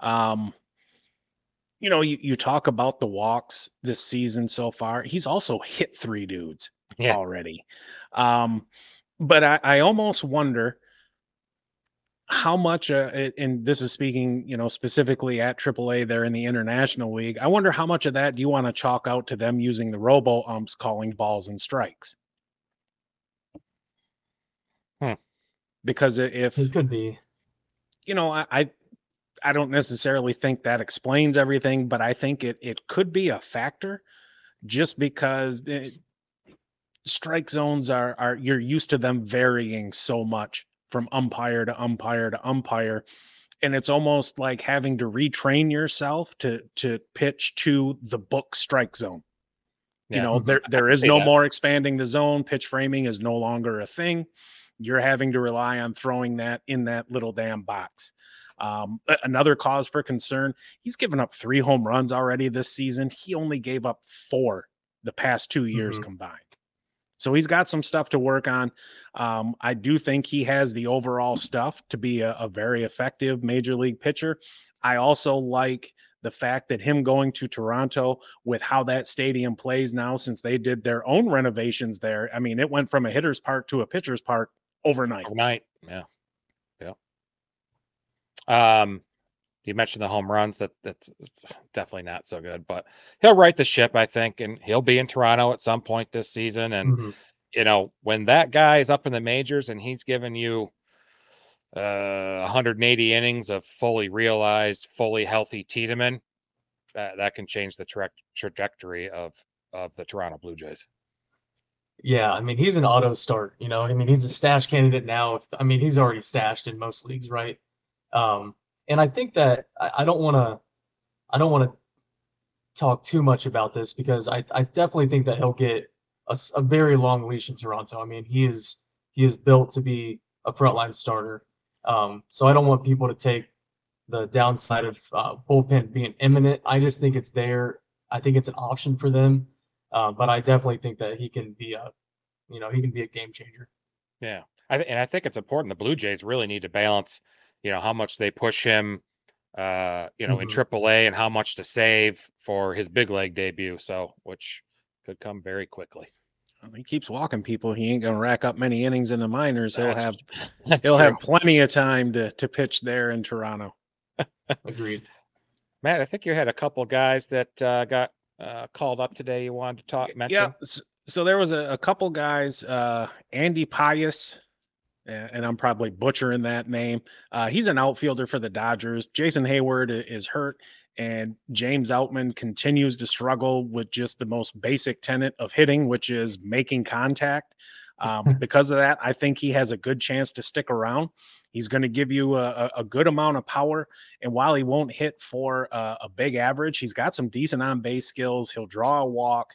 You talk about the walks this season so far. He's also hit 3 dudes already. But I almost wonder how much, and this is speaking, specifically at AAA, they're in the International League. I wonder how much of that do you want to chalk out to them using the robo umps calling balls and strikes? Because if it could be, I don't necessarily think that explains everything, but I think it could be a factor just because strike zones are you're used to them varying so much from umpire to umpire to umpire. and it's almost like having to retrain yourself to pitch to the book strike zone. Yeah, There can is see no that. more expanding the zone. Pitch framing is no longer a thing. You're having to rely on throwing that in that little damn box. Another cause for concern, he's given up 3 home runs already this season. He only gave up 4 the past 2 years Mhm. combined. So he's got some stuff to work on. I do think he has the overall stuff to be a very effective major league pitcher. I also like the fact that him going to Toronto with how that stadium plays now, since they did their own renovations there. I mean, it went from a hitter's park to a pitcher's park overnight. Overnight. Yeah. Yeah. You mentioned the home runs. That's it's definitely not so good, but he'll right the ship, I think, and he'll be in Toronto at some point this season. And Mhm. when that guy is up in the majors and he's giving you 180 innings of fully realized, fully healthy Tiedemann, that can change the trajectory of the Toronto Blue Jays. Yeah, I mean, he's an auto start, I mean, he's a stash candidate now. I mean, he's already stashed in most leagues, right? And I think that I don't want to talk too much about this because I definitely think that he'll get a very long leash in Toronto. I mean, he is built to be a frontline starter. So I don't want people to take the downside of bullpen being imminent. I just think it's there. I think it's an option for them. But I definitely think that he can be a game changer. Yeah. I think it's important. The Blue Jays really need to balance, how much they push him, in Mhm. AAA and how much to save for his big leg debut. So, which could come very quickly. He keeps walking people. He ain't going to rack up many innings in the minors. He'll That's have that's he'll true. have plenty of time to pitch there in Toronto. Agreed. Matt, I think you had a couple guys that got called up today. You wanted to Yeah. mention. So there was a couple guys, Andy Pius, and I'm probably butchering that name. He's an outfielder for the Dodgers. Jason Hayward is hurt, and James Outman continues to struggle with just the most basic tenet of hitting, which is making contact. Because of that, I think he has a good chance to stick around. He's going to give you a good amount of power. And while he won't hit for a big average, he's got some decent on base skills. He'll draw a walk.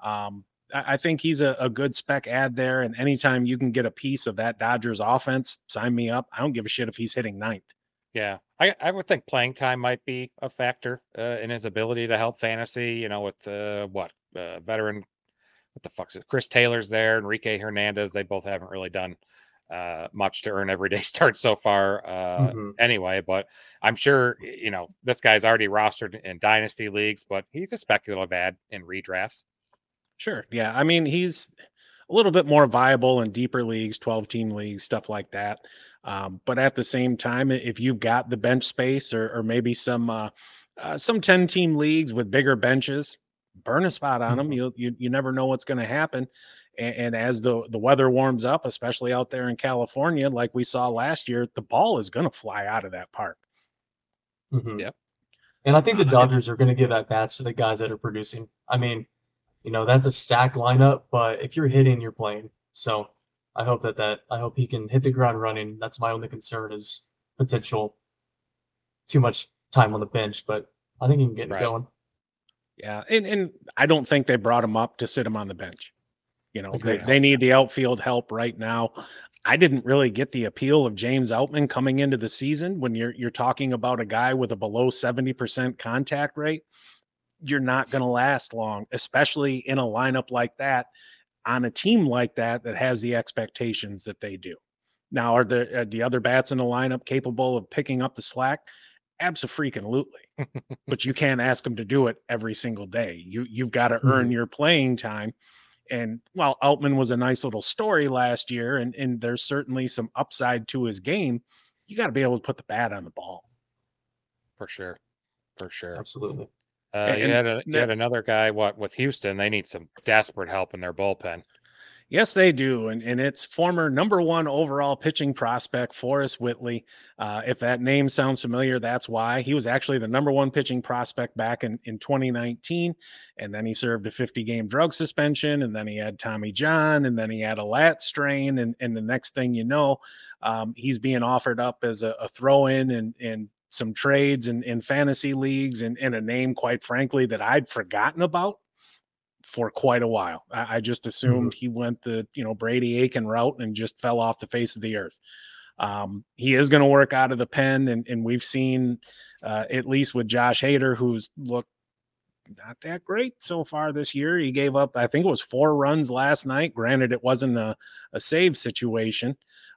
I think he's a good spec ad there. And anytime you can get a piece of that Dodgers offense, sign me up. I don't give a shit if he's hitting ninth. Yeah, I would think playing time might be a factor in his ability to help fantasy. With veteran, what the fuck's it? Chris Taylor's there, Enrique Hernandez. They both haven't really done much to earn everyday starts so far. Mhm. Anyway, but I'm sure this guy's already rostered in dynasty leagues, but he's a speculative ad in redrafts. Sure. Yeah. I mean, he's a little bit more viable in deeper leagues, 12-team leagues, stuff like that. But at the same time, if you've got the bench space or maybe some 10-team leagues with bigger benches, burn a spot on them. Mhm. You never know what's going to happen. And as the weather warms up, especially out there in California, like we saw last year, the ball is going to fly out of that park. Mhm. Yep. And I think the And Dodgers are going to give at bats to the guys that are producing. I mean, that's a stacked lineup, but if you're hitting, you're playing. So I hope he can hit the ground running. That's my only concern is potential too much time on the bench, but I think he can get it Right. going. yeah, and I don't think they brought him up to sit him on the bench. Agreed. They need the outfield help right now. I didn't really get the appeal of James Outman coming into the season. When you're talking about a guy with a below 70% contact rate, you're not going to last long, especially in a lineup like that, on a team like that has the expectations that they do. Now, are the other bats in the lineup capable of picking up the slack? Absolutely. But you can't ask them to do it every single day. You've got to earn Mhm. your playing time. And while Altman was a nice little story last year, and there's certainly some upside to his game, you got to be able to put the bat on the ball. For sure. For sure. Absolutely. You And had another guy. With Houston, they need some desperate help in their bullpen. Yes, they do. And it's former number one overall pitching prospect, Forrest Whitley. If that name sounds familiar, that's why. He was actually the number one pitching prospect back in 2019. And then he served a 50-game drug suspension. And then he had Tommy John. And then he had a lat strain. And the next thing you know, he's being offered up as a throw in and some trades in fantasy leagues and a name, quite frankly, that I'd forgotten about for quite a while. I just assumed he went the Brady Aiken route and just fell off the face of the earth. He is going to work out of the pen, and we've seen at least with Josh Hader, who's looked not that great so far this year. He gave up, I think it was 4 runs last night. Granted, it wasn't a save situation.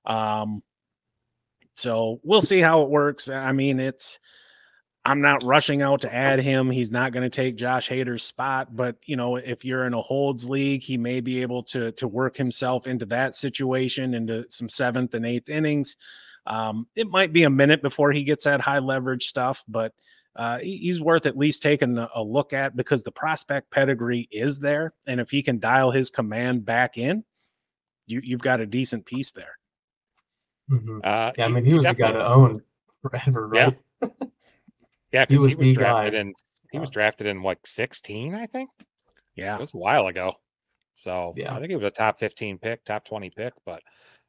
So we'll see how it works. I mean, I'm not rushing out to add him. He's not going to take Josh Hader's spot, but if you're in a holds league, he may be able to work himself into that situation, into some 7th and 8th innings. It might be a minute before he gets that high leverage stuff, but he's worth at least taking a look at because the prospect pedigree is there. And if he can dial his command back in, you've got a decent piece there. Yeah, I mean, he was the guy to own forever, right? Yeah, he because was the drafted guy. he was drafted in like 16, I think. Yeah, it was a while ago. So Yeah. I think he was a top 15 pick, top 20 pick, but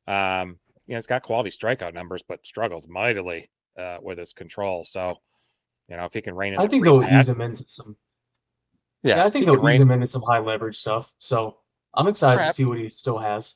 it's got quality strikeout numbers, but struggles mightily with his control. So if he can rein in, I think they'll ease him into some. Yeah, I think they'll ease him into some high leverage stuff. So I'm excited to see what he still has.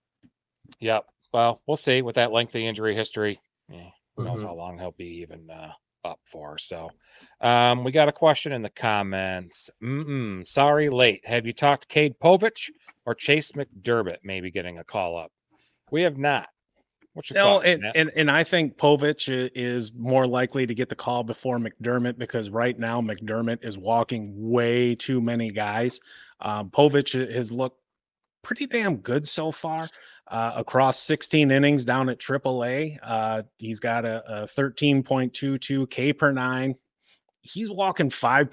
Yep. Well, we'll see with that lengthy injury history. Who knows how long he'll be even up for. So we got a question in the comments. Sorry, late. Have you talked to Cade Povich or Chase McDermott maybe getting a call up? We have not. What's your thought? And I think Povich is more likely to get the call before McDermott because right now McDermott is walking way too many guys. Povich has looked pretty damn good so far. Across 16 innings down at AAA. He's got a 13.22 K per 9. He's walking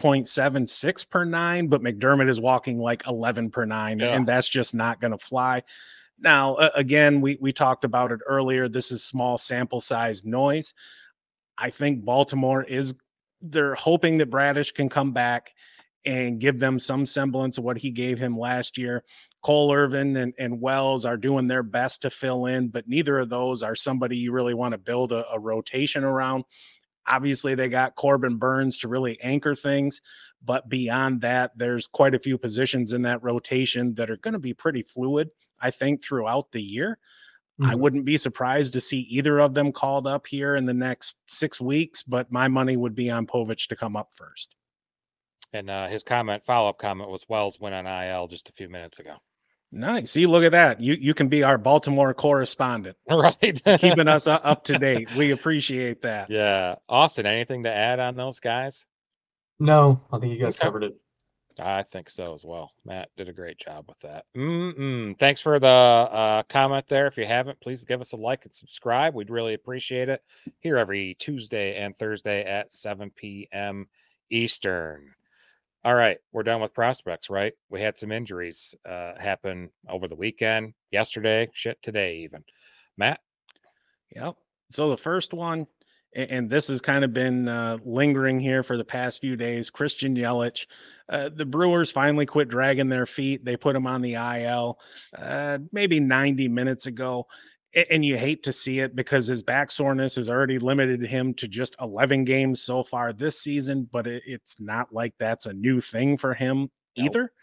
5.76 per 9, but McDermott is walking like 11 per 9, and that's just not going to fly. Now, again, we talked about it earlier. This is small sample size noise. I think Baltimore they're hoping that Bradish can come back and give them some semblance of what he gave him last year. Cole Irvin and Wells are doing their best to fill in, but neither of those are somebody you really want to build a rotation around. Obviously, they got Corbin Burns to really anchor things, but beyond that, there's quite a few positions in that rotation that are going to be pretty fluid, I think, throughout the year. I wouldn't be surprised to see either of them called up here in the next 6 weeks, but my money would be on Povich to come up first. And his follow-up comment was Wells went on IL just a few minutes ago. Nice. See, look at that. You can be our Baltimore correspondent. Right. Keeping us up to date. We appreciate that. Yeah. Austin, anything to add on those guys? No, I think you guys covered it. I think so as well. Matt did a great job with that. Thanks for the comment there. If you haven't, please give us a like and subscribe. We'd really appreciate it. Here every Tuesday and Thursday at 7 p.m. Eastern. All right, we're done with prospects, right? We had some injuries happen over the weekend, yesterday, today even. Matt? Yep. So the first one, and this has kind of been lingering here for the past few days, Christian Yelich. The Brewers finally quit dragging their feet. They put him on the IL maybe 90 minutes ago. And you hate to see it because his back soreness has already limited him to just 11 games so far this season, but it's not like that's a new thing for him either.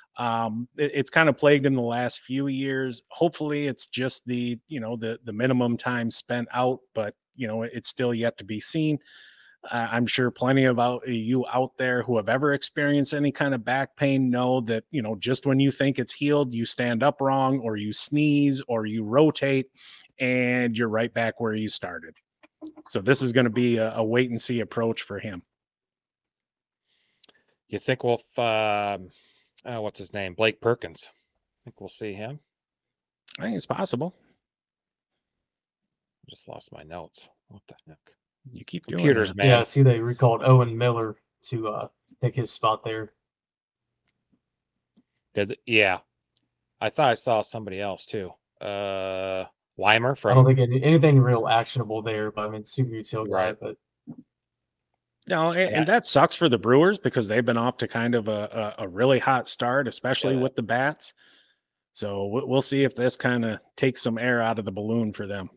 It's kind of plagued him the last few years. Hopefully it's just the minimum time spent out, but it's still yet to be seen. I'm sure plenty of you out there who have ever experienced any kind of back pain know that, just when you think it's healed, you stand up wrong or you sneeze or you rotate and you're right back where you started. So this is going to be a wait and see approach for him. You think we'll, what's his name? Blake Perkins. Think we'll see him? I think it's possible. I just lost my notes. What the heck? You keep computers, doing man. Yeah, I see they recalled Owen Miller to take his spot there. Yeah. I thought I saw somebody else too. Weimer I don't from think anything real actionable there, but I mean, super utility guy, right. but No, and that sucks for the Brewers because they've been off to kind of a really hot start, especially Yeah. with the bats. So we'll see if this kind of takes some air out of the balloon for them.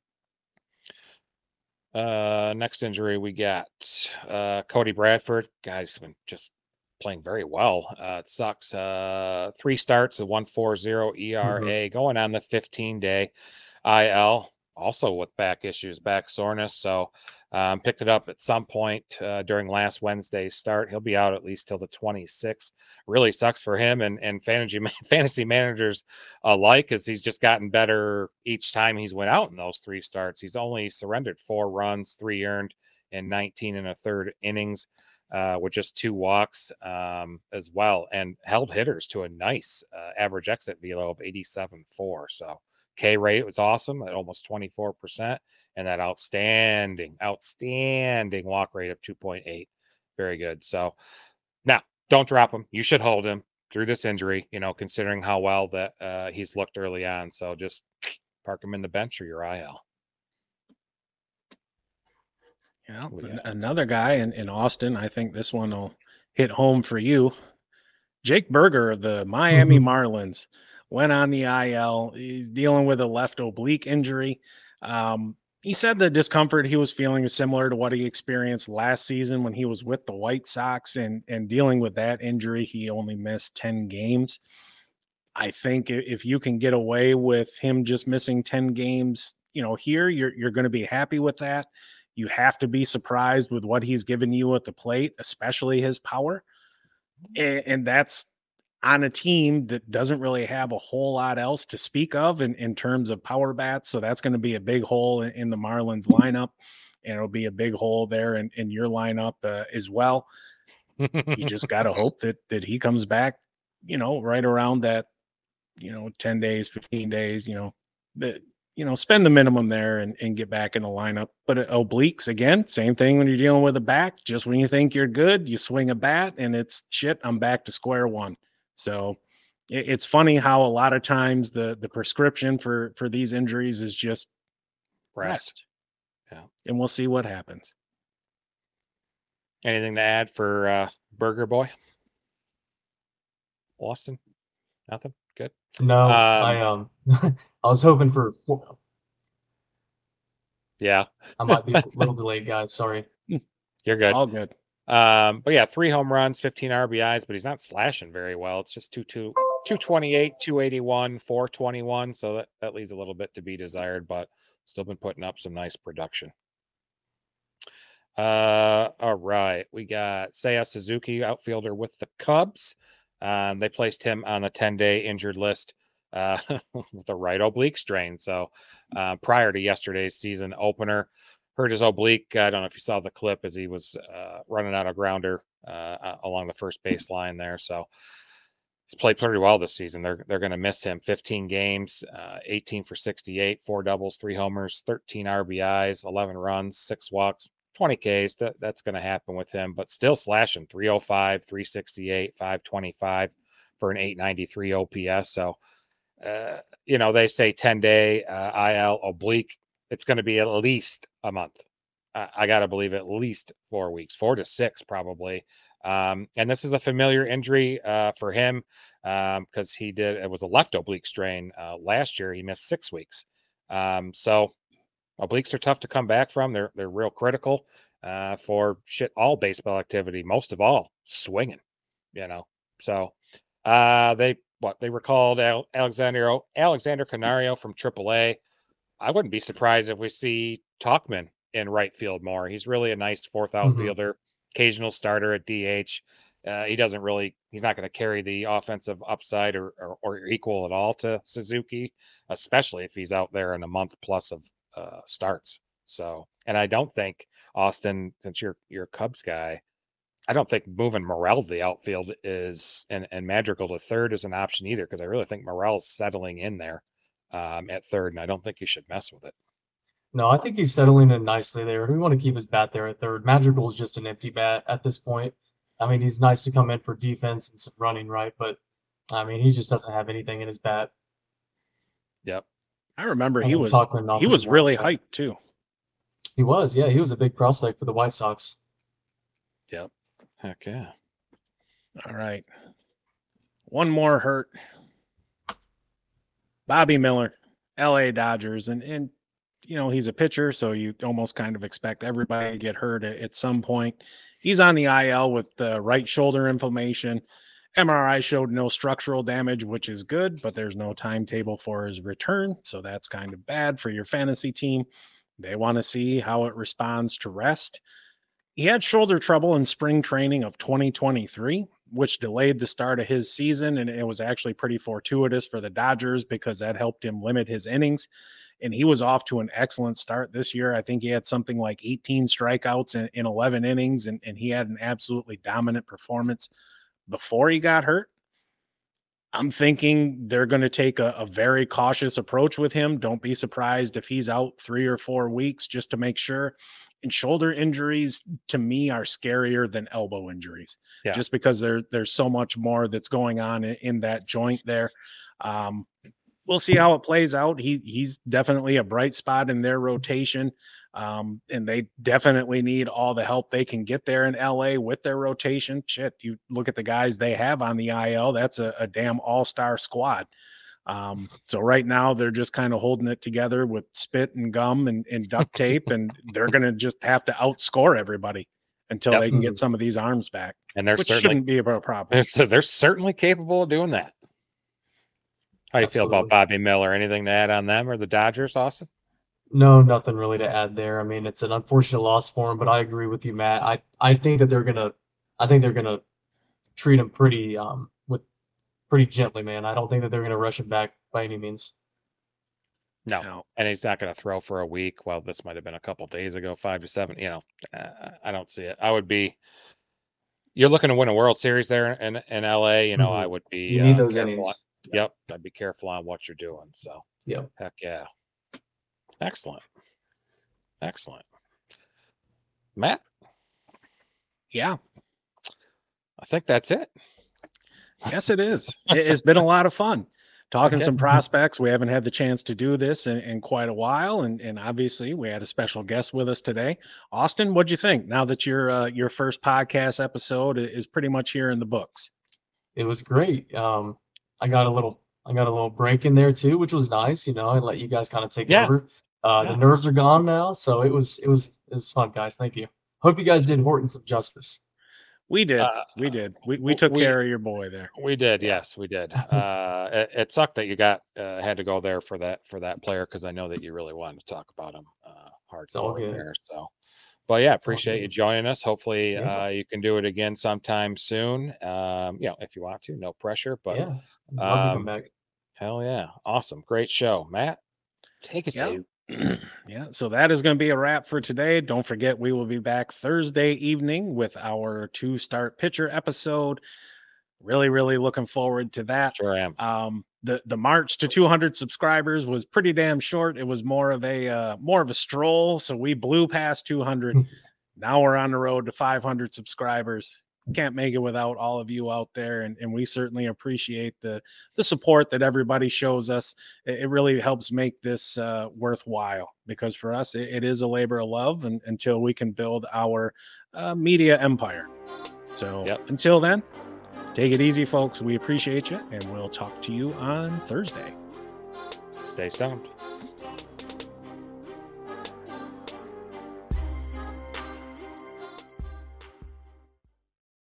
Next injury we got Cody Bradford. Guy's been just playing very well. It sucks. 3 starts, a 1.40 ERA, going on the 15-day IL. Also with back issues, back soreness. So picked it up at some point during last Wednesday's start. He'll be out at least till the 26th. Really sucks for him and fantasy managers alike, as he's just gotten better each time he's went out in those 3 starts. He's only surrendered 4 runs, 3 earned in 19 and a third innings, with just 2 walks as well, and held hitters to a nice average exit velo of 87.4. So K rate was awesome at almost 24%, and that outstanding walk rate of 2.8. Very good. So now don't drop him. You should hold him through this injury, considering how well that he's looked early on. So just park him in the bench or your IL. Yeah, Yeah. another guy in Austin. I think this one will hit home for you. Jake Berger of the Miami Marlins went on the IL. He's dealing with a left oblique injury. He said the discomfort he was feeling is similar to what he experienced last season when he was with the White Sox, and dealing with that injury, he only missed 10 games. I think if you can get away with him just missing 10 games, here you're going to be happy with that. You have to be surprised with what he's given you at the plate, especially his power. And that's on a team that doesn't really have a whole lot else to speak of in terms of power bats. So that's going to be a big hole in the Marlins lineup. And it'll be a big hole there in your lineup as well. You just got to hope that he comes back, right around that, 10 days, 15 days, that, spend the minimum there and get back in the lineup. But obliques, again, same thing when you're dealing with a back. Just when you think you're good, you swing a bat and it's shit, I'm back to square one. So it's funny how a lot of times the prescription for these injuries is just rest. Yeah. And we'll see what happens. Anything to add for Burger Boy? Austin? Nothing? Good. no, I I was hoping for. Yeah. I might be a little delayed, guys. Sorry. You're good. All good. But yeah, 3 home runs, 15 RBIs, but he's not slashing very well. It's just 228, 281, 421. So that leaves a little bit to be desired, but still been putting up some nice production. All right. We got Seiya Suzuki, outfielder with the Cubs. They placed him on the 10-day injured list with a right oblique strain. So prior to yesterday's season opener, hurt his oblique. I don't know if you saw the clip as he was running out a grounder along the first baseline there. So he's played pretty well this season. They're going to miss him. 15 games, 18 for 68, 4 doubles, 3 homers, 13 RBIs, 11 runs, 6 walks, 20 Ks. That's going to happen with him, but still slashing 305, 368, 525 for an 893 OPS. So, they say 10-day IL oblique. It's going to be at least a month. I got to believe at least 4 weeks, 4 to 6 probably. And this is a familiar injury for him because it was a left oblique strain last year. He missed 6 weeks. So obliques are tough to come back from. They're real critical for all baseball activity, most of all swinging, So they recalled Alexander Canario from AAA. I wouldn't be surprised if we see Tauchman in right field more. He's really a nice 4th outfielder, occasional starter at DH. He's not going to carry the offensive upside or equal at all to Suzuki, especially if he's out there in a month plus of starts. So, and I don't think, Austin, since you're a Cubs guy, I don't think moving Morel to the outfield and Madrigal to third is an option either, because I really think Morel's settling in there at third, and I don't think you should mess with it. No, I think he's settling in nicely there. We want to keep his bat there at third. Madrigal's just an empty bat at this point. I mean, he's nice to come in for defense and some running, right? But I mean, he just doesn't have anything in his bat. Yep. I remember I he think was Tauchman offers more really upside. hyped too. He was, yeah, he was a big prospect for the White Sox. Yep. Heck yeah. All right. One more hurt. Bobby Miller, LA Dodgers. And you know, he's a pitcher, so you almost kind of expect everybody to get hurt at some point. He's on the IL with the right shoulder inflammation. MRI showed no structural damage, which is good, but there's no timetable for his return. So that's kind of bad for your fantasy team. They want to see how it responds to rest. He had shoulder trouble in spring training of 2023, which delayed the start of his season. And it was actually pretty fortuitous for the Dodgers because that helped him limit his innings. And he was off to an excellent start this year. I think he had something like 18 strikeouts in 11 innings, and he had an absolutely dominant performance before he got hurt. I'm thinking they're going to take a very cautious approach with him. Don't be surprised if he's out 3 or 4 weeks just to make sure. And shoulder injuries to me are scarier than elbow injuries, Yeah. just because there's so much more that's going on in that joint there. We'll see how it plays out. He's definitely a bright spot in their rotation. And they definitely need all the help they can get there in LA with their rotation. Shit, you look at the guys they have on the IL, that's a damn all-star squad. So right now they're just kind of holding it together with spit and gum and duct tape, and they're going to just have to outscore everybody until Yep. they can get some of these arms back, And they're which certainly shouldn't be a problem. they're certainly capable of doing that. How do you feel about Absolutely. Bobby Miller? Anything to add on them or the Dodgers, Austin? No, nothing really to add there. I mean, it's an unfortunate loss for him, but I agree with you, Matt. I think that they're gonna treat him pretty gently, man. I don't think that they're gonna rush him back by any means. No. No. And he's not going to throw for a week. Well, this might have been a couple days ago, 5 to 7. I don't see it. I would be. You're looking to win a World Series there in LA. I Mhm. would be You need those careful. innings. Yep, I'd be careful on what you're doing. So, Yep. heck yeah, excellent, excellent, Matt. Yeah. I think that's it. Yes, it is. It's been a lot of fun talking Yeah. some prospects. We haven't had the chance to do this in quite a while. And obviously we had a special guest with us today. Austin, what'd you think now that your first podcast episode is pretty much here in the books? It was great. I got a little break in there too, which was nice. I let you guys kind of take Yeah. over. Yeah. The nerves are gone now, so it was fun, guys. Thank you. Hope you guys did Horton some justice. We did. Uh, We did. We took we- care of your boy there. We did, Yeah. yes, we did. It sucked that you had to go there for that player because I know that you really wanted to talk about him all hardcore good. there. So, but yeah, all appreciate you good. joining us. Hopefully, Yeah. you can do it again sometime soon. If you want to, no pressure. But Yeah, I'll give them back. hell yeah, awesome, great show, Matt. Take us Yeah. out. Yeah. So that is going to be a wrap for today. Don't forget, we will be back Thursday evening with our 2-start pitcher episode. Really, really looking forward to that. Sure am. The march to 200 subscribers was pretty damn short. It was more of a stroll. So we blew past 200. Now we're on the road to 500 subscribers. Can't make it without all of you out there, and we certainly appreciate the support that everybody shows us. It really helps make this worthwhile, because for us it is a labor of love, and until we can build our media empire. So Yep. Until then, take it easy, folks. We appreciate you, and we'll talk to you on Thursday. Stay stoned.